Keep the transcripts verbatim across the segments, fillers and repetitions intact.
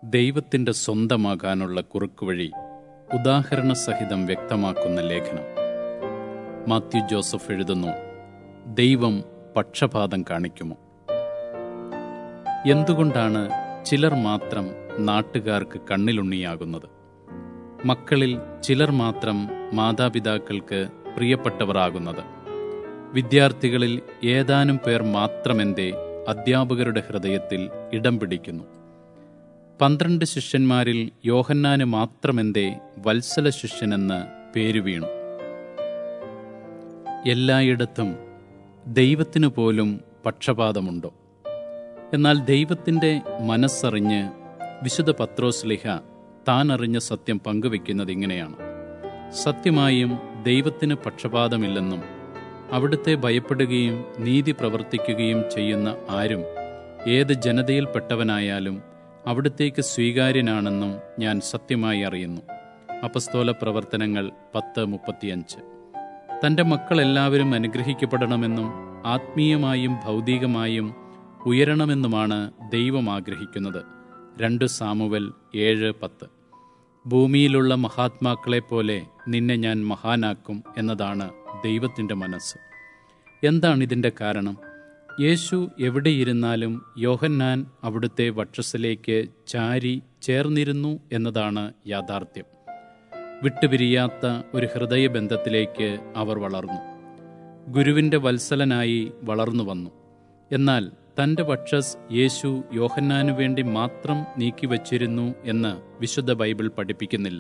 ദൈവത്തിൻ്റെ സ്വന്തമാകാനുള്ള കുറുക്കുവഴി ഉദാഹരണ സഹിതം വ്യക്തമാക്കുന്ന ലേഖനം. മാത്യു ജോസഫ് എഴുതുന്നു, ദൈവം പക്ഷപാതം കാണിക്കുമോ? എന്തുകൊണ്ടാണ് ചിലർ മാത്രം നാട്ടുകാർക്ക് കണ്ണിലുണ്ണിയാകുന്നത്? മക്കളിൽ ചിലർ മാത്രം മാതാപിതാക്കൾക്ക് പ്രിയപ്പെട്ടവരാകുന്നത്? വിദ്യാർത്ഥികളിൽ ഏതാനും പേർ മാത്രമെന്തേ അധ്യാപകരുടെ ഹൃദയത്തിൽ ഇടം പിടിക്കുന്നു? പന്ത്രണ്ട് ശിഷ്യന്മാരിൽ യോഹന്നാന് മാത്രമെന്തേ വത്സല ശിഷ്യനെന്ന് പേരു വീണു? എല്ലായിടത്തും ദൈവത്തിനു പോലും പക്ഷപാതമുണ്ടോ? എന്നാൽ ദൈവത്തിൻ്റെ മനസ്സറിഞ്ഞ് വിശുദ്ധ പത്രോസ്ലീഹ താൻ അറിഞ്ഞ സത്യം പങ്കുവെക്കുന്നത് ഇങ്ങനെയാണ്: സത്യമായും ദൈവത്തിന് പക്ഷപാതമില്ലെന്നും അവിടുത്തെ ഭയപ്പെടുകയും നീതി പ്രവർത്തിക്കുകയും ചെയ്യുന്ന ആരും ഏത് ജനതയിൽപ്പെട്ടവനായാലും അവിടുത്തേക്ക് സ്വീകാര്യനാണെന്നും ഞാൻ സത്യമായി അറിയുന്നു. അപ്പസ്തോല പ്രവർത്തനങ്ങൾ പത്ത് മുപ്പത്തിയഞ്ച്. തൻ്റെ മക്കളെല്ലാവരും അനുഗ്രഹിക്കപ്പെടണമെന്നും ആത്മീയമായും ഭൗതികമായും ഉയരണമെന്നുമാണ് ദൈവം ആഗ്രഹിക്കുന്നത്. രണ്ട് സാമുവൽ ഏഴ് പത്ത്. ഭൂമിയിലുള്ള മഹാത്മാക്കളെപ്പോലെ നിന്നെ ഞാൻ മഹാനാക്കും എന്നതാണ് ദൈവത്തിൻ്റെ മനസ്സ്. എന്താണിതിൻ്റെ കാരണം? യേശു എവിടെയിരുന്നാലും യോഹന്നാൻ അവിടുത്തെ വക്ഷസ്സിലേക്ക് ചാരി ചേർന്നിരുന്നു എന്നതാണ് യാഥാർത്ഥ്യം. വിട്ടുപിരിയാത്ത ഒരു ഹൃദയബന്ധത്തിലേക്ക് അവർ വളർന്നു. ഗുരുവിൻ്റെ വത്സലനായി വളർന്നു വന്നു. എന്നാൽ തൻ്റെ വക്ഷസ് യേശു യോഹന്നാനു വേണ്ടി മാത്രം നീക്കിവച്ചിരുന്നു എന്ന് വിശുദ്ധ ബൈബിൾ പഠിപ്പിക്കുന്നില്ല.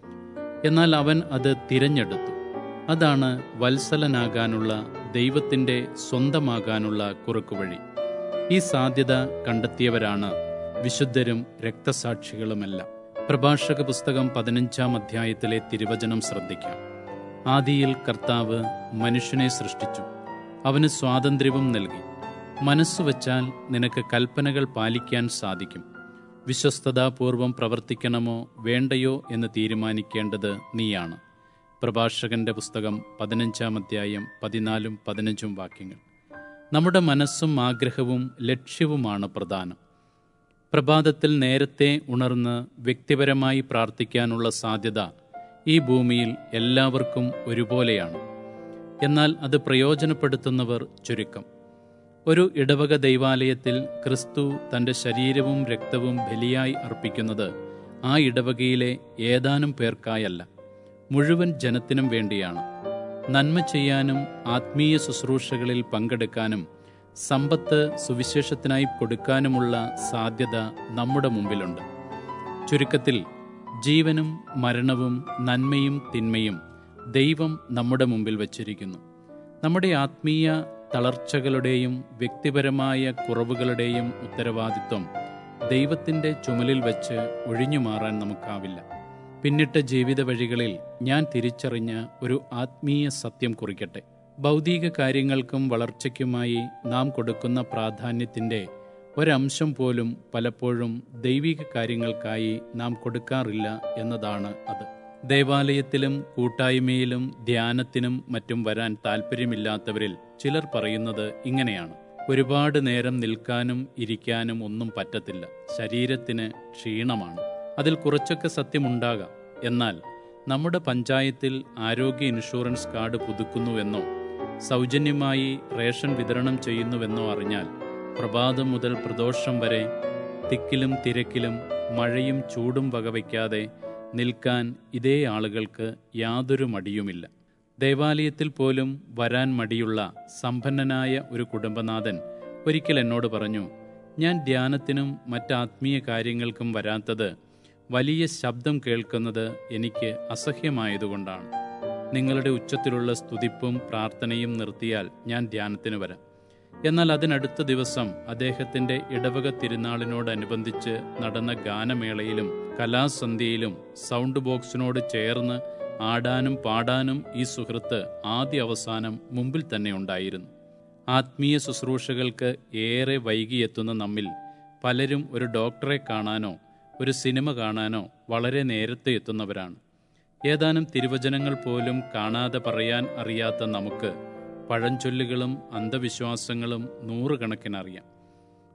എന്നാൽ അവൻ അത് തിരഞ്ഞെടുത്തു. അതാണ് വത്സലനാകാനുള്ള, ദൈവത്തിൻ്റെ സ്വന്തമാകാനുള്ള കുറുക്കുവഴി. ഈ സാധ്യത കണ്ടെത്തിയവരാണ് വിശുദ്ധരും രക്തസാക്ഷികളുമെല്ലാം. പ്രഭാഷക പുസ്തകം പതിനഞ്ചാം അധ്യായത്തിലെ തിരുവചനം ശ്രദ്ധിക്കാം. ആദിയിൽ കർത്താവ് മനുഷ്യനെ സൃഷ്ടിച്ചു, അവന് സ്വാതന്ത്ര്യവും നൽകി. മനസ്സുവച്ചാൽ നിനക്ക് കൽപ്പനകൾ പാലിക്കാൻ സാധിക്കും. വിശ്വസ്തതാപൂർവം പ്രവർത്തിക്കണമോ വേണ്ടയോ എന്ന് തീരുമാനിക്കേണ്ടത് നീയാണ്. പ്രഭാഷകന്റെ പുസ്തകം പതിനഞ്ചാം അധ്യായം പതിനാലും പതിനഞ്ചും വാക്യങ്ങൾ. നമ്മുടെ മനസ്സും ആഗ്രഹവും ലക്ഷ്യവുമാണ് പ്രധാനം. പ്രഭാതത്തിൽ നേരത്തെ ഉണർന്ന് വ്യക്തിപരമായി പ്രാർത്ഥിക്കാനുള്ള സാധ്യത ഈ ഭൂമിയിൽ എല്ലാവർക്കും ഒരുപോലെയാണ്. എന്നാൽ അത് പ്രയോജനപ്പെടുത്തുന്നവർ ചുരുക്കം. ഒരു ഇടവക ദൈവാലയത്തിൽ ക്രിസ്തു തൻ്റെ ശരീരവും രക്തവും ബലിയായി അർപ്പിക്കുന്നത് ആ ഇടവകയിലെ ഏതാനും പേർക്കായല്ല, മുഴുവൻ ജനത്തിനും വേണ്ടിയാണ്. നന്മ ചെയ്യാനും ആത്മീയ ശുശ്രൂഷകളിൽ പങ്കെടുക്കാനും സമ്പത്ത് സുവിശേഷത്തിനായി കൊടുക്കാനുമുള്ള സാധ്യത നമ്മുടെ മുമ്പിലുണ്ട്. ചുരുക്കത്തിൽ, ജീവനും മരണവും നന്മയും തിന്മയും ദൈവം നമ്മുടെ മുമ്പിൽ വച്ചിരിക്കുന്നു. നമ്മുടെ ആത്മീയ തളർച്ചകളുടെയും വ്യക്തിപരമായ കുറവുകളുടെയും ഉത്തരവാദിത്വം ദൈവത്തിൻ്റെ ചുമലിൽ വെച്ച് ഒഴിഞ്ഞു മാറാൻ നമുക്കാവില്ല. പിന്നിട്ട ജീവിത വഴികളിൽ ഞാൻ തിരിച്ചറിഞ്ഞ ഒരു ആത്മീയ സത്യം കുറിക്കട്ടെ. ഭൗതിക കാര്യങ്ങൾക്കും വളർച്ചയ്ക്കുമായി നാം കൊടുക്കുന്ന പ്രാധാന്യത്തിൻ്റെ ഒരംശം പോലും പലപ്പോഴും ദൈവിക കാര്യങ്ങൾക്കായി നാം കൊടുക്കാറില്ല എന്നതാണ് അത്. ദേവാലയത്തിലും കൂട്ടായ്മയിലും ധ്യാനത്തിനും മറ്റും വരാൻ താല്പര്യമില്ലാത്തവരിൽ ചിലർ പറയുന്നത് ഇങ്ങനെയാണ്: ഒരുപാട് നേരം നിൽക്കാനും ഇരിക്കാനും ഒന്നും പറ്റത്തില്ല, ശരീരത്തിന് ക്ഷീണമാണ്. അതിൽ കുറച്ചൊക്കെ സത്യമുണ്ടാകാം. എന്നാൽ നമ്മുടെ പഞ്ചായത്തിൽ ആരോഗ്യ ഇൻഷുറൻസ് കാർഡ് പുതുക്കുന്നുവെന്നോ സൗജന്യമായി റേഷൻ വിതരണം ചെയ്യുന്നുവെന്നോ അറിഞ്ഞാൽ പ്രഭാതം മുതൽ പ്രദോഷം വരെ തിക്കിലും തിരക്കിലും മഴയും ചൂടും വകവയ്ക്കാതെ നിൽക്കാൻ ഇതേ ആളുകൾക്ക് യാതൊരു മടിയുമില്ല. ദേവാലയത്തിൽ പോലും വരാൻ മടിയുള്ള സമ്പന്നനായ ഒരു കുടുംബനാഥൻ ഒരിക്കൽ എന്നോട് പറഞ്ഞു, ഞാൻ ധ്യാനത്തിനും മറ്റാത്മീയ കാര്യങ്ങൾക്കും വരാത്തത് വലിയ ശബ്ദം കേൾക്കുന്നത് എനിക്ക് അസഹ്യമായതുകൊണ്ടാണ്. നിങ്ങളുടെ ഉച്ചത്തിലുള്ള സ്തുതിപ്പും പ്രാർത്ഥനയും നിർത്തിയാൽ ഞാൻ ധ്യാനത്തിന് വരാം. എന്നാൽ അതിനടുത്ത ദിവസം അദ്ദേഹത്തിൻ്റെ ഇടവക തിരുനാളിനോടനുബന്ധിച്ച് നടന്ന ഗാനമേളയിലും കലാസന്ധ്യയിലും സൗണ്ട് ബോക്സിനോട് ചേർന്ന് ആടാനും പാടാനും ഈ സുഹൃത്ത് ആദ്യ അവസാനം മുമ്പിൽ തന്നെ ഉണ്ടായിരുന്നു. ആത്മീയ ശുശ്രൂഷകൾക്ക് ഏറെ വൈകിയെത്തുന്ന നമ്മിൽ പലരും ഒരു ഡോക്ടറെ കാണാനോ ഒരു സിനിമ കാണാനോ വളരെ നേരത്തെ എത്തുന്നവരാണ്. ഏതാനും തിരുവചനങ്ങൾ പോലും കാണാതെ പറയാൻ അറിയാത്ത നമുക്ക് പഴഞ്ചൊല്ലുകളും അന്ധവിശ്വാസങ്ങളും നൂറുകണക്കിനറിയാം.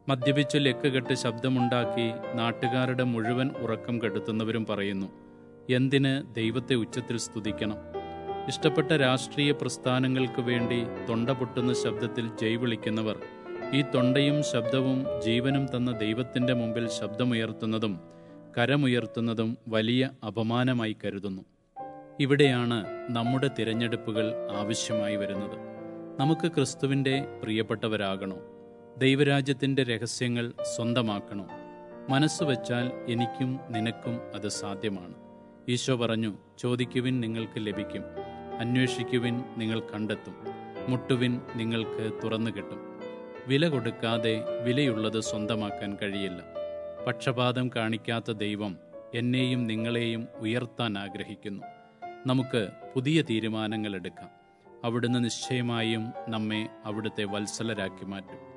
മദ്യപിച്ചു ലക്കുകെട്ട് ശബ്ദമുണ്ടാക്കി നാട്ടുകാരുടെ മുഴുവൻ ഉറക്കം കെടുത്തുന്നവരും പറയുന്നു, എന്തിന് ദൈവത്തെ ഉച്ചത്തിൽ സ്തുതിക്കണം? ഇഷ്ടപ്പെട്ട രാഷ്ട്രീയ പ്രസ്ഥാനങ്ങൾക്ക് വേണ്ടി തൊണ്ട പൊട്ടുന്ന ശബ്ദത്തിൽ ജയ് വിളിക്കുന്നവർ ഈ തൊണ്ടയും ശബ്ദവും ജീവനും തന്ന ദൈവത്തിൻ്റെ മുമ്പിൽ ശബ്ദമുയർത്തുന്നതും കരമുയർത്തുന്നതും വലിയ അപമാനമായി കരുതുന്നു. ഇവിടെയാണ് നമ്മുടെ തിരഞ്ഞെടുപ്പുകൾ ആവശ്യമായി വരുന്നത്. നമുക്ക് ക്രിസ്തുവിൻ്റെ പ്രിയപ്പെട്ടവരാകണോ? ദൈവരാജ്യത്തിൻ്റെ രഹസ്യങ്ങൾ സ്വന്തമാക്കണോ? മനസ്സ് വച്ചാൽ എനിക്കും നിനക്കും അത് സാധ്യമാണ്. ഈശോ പറഞ്ഞു, ചോദിക്കുവിൻ നിങ്ങൾക്ക് ലഭിക്കും, അന്വേഷിക്കുവിൻ നിങ്ങൾ കണ്ടെത്തും, മുട്ടുവിൻ നിങ്ങൾക്ക് തുറന്നു കിട്ടും. വില കൊടുക്കാതെ വിലയുള്ളത് സ്വന്തമാക്കാൻ കഴിയില്ല. പക്ഷപാതം കാണിക്കാത്ത ദൈവം എന്നെയും നിങ്ങളെയും ഉയർത്താൻ ആഗ്രഹിക്കുന്നു. നമുക്ക് പുതിയ തീരുമാനങ്ങൾ എടുക്കാം. അവിടുന്ന് നിശ്ചയമായും നമ്മെ അവിടുത്തെ വത്സലരാക്കി മാറ്റും.